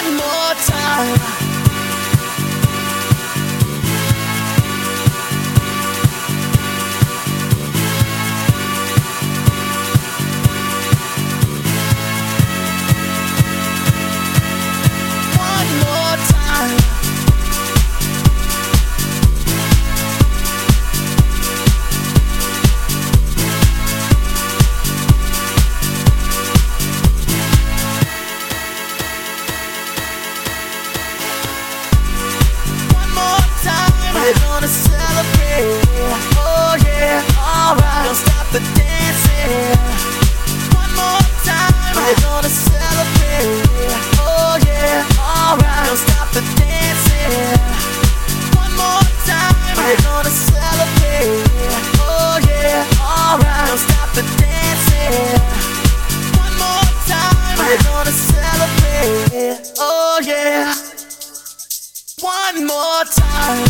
One more time. One more time. We're gonna celebrate, oh yeah, alright. Don't stop the dancing. One more time. We're gonna celebrate, oh yeah, alright. Don't stop the dancing. One more time. We're gonna celebrate, oh yeah, alright. Don't stop the dancing. One more time. We're gonna celebrate, oh yeah. One more time.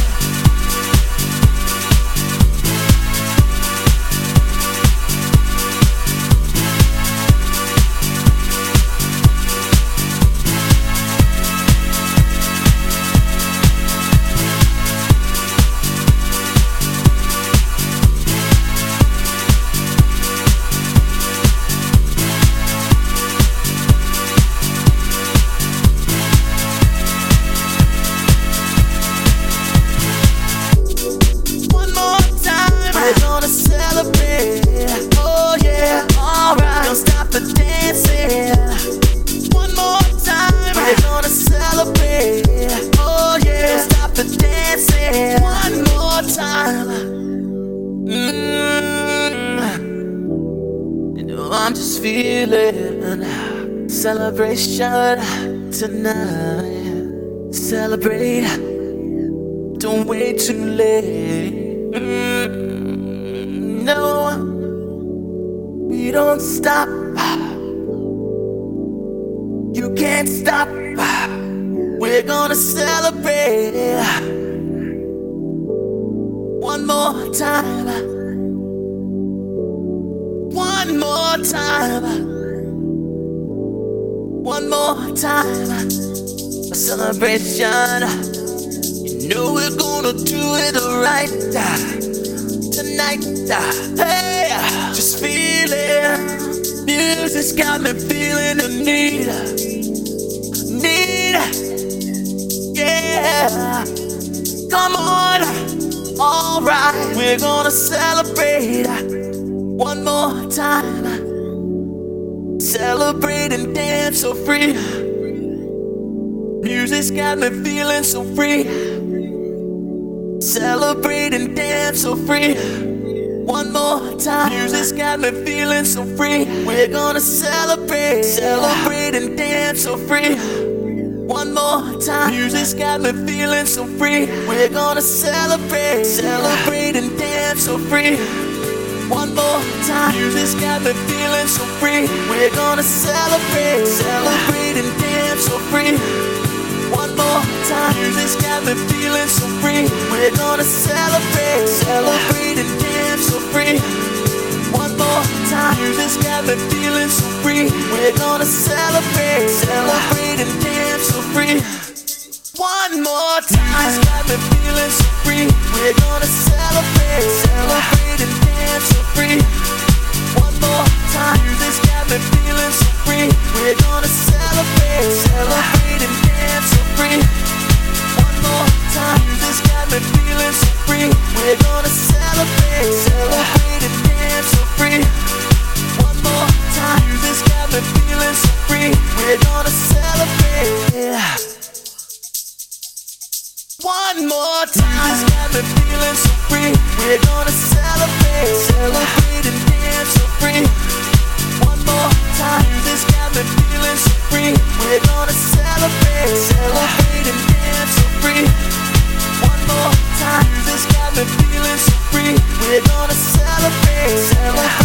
We're gonna celebrate, oh yeah, alright. Don't stop the dancing. One more time. We're gonna celebrate, oh yeah. Don't stop the dancing. One more time. You know I'm just feeling celebration tonight. Celebrate, don't wait too late. No, we don't stop. You can't stop. We're gonna celebrate. One more time. One more time. One more time. A celebration. You know we're gonna do it right tonight. Hey, just feeling. Music's got me feeling the need. Yeah. Come on. Alright, we're gonna celebrate one more time. Celebrate and dance so free. Music's got me feeling so free. Celebrate and dance so free. One more time. Music's got me feeling so free. We're gonna celebrate. Celebrate and dance so free. One more time. Music's got me feeling so free. We're gonna celebrate. Celebrate and dance so free. One more time. Music's got me feeling so free. We're gonna celebrate. Celebrate and dance so free. One more time. Music's got me feeling so free. We're gonna celebrate. Celebrate and dance so free. One more time. Music's got me feeling so free. We're gonna celebrate. Celebrate and dance so free. One more time. Music's got me feeling so free. We're gonna celebrate. Celebrate and dance so free. One more time. Music's got me feeling so free. We're gonna celebrate. Celebrate and dance so free. One more time. Music's got me feeling so free. We're gonna celebrate. Celebrate and dance so free. One more time. Music's got me feeling so free. We're gonna celebrate. One more time. Music's got me feeling so free. We're gonna celebrate. Celebrate and dance so free. One more time. Music's got me feeling so free. We're gonna celebrate. Celebrate and dance so free. One more time. Music's got me feeling so free. We're gonna celebrate. Celebrate.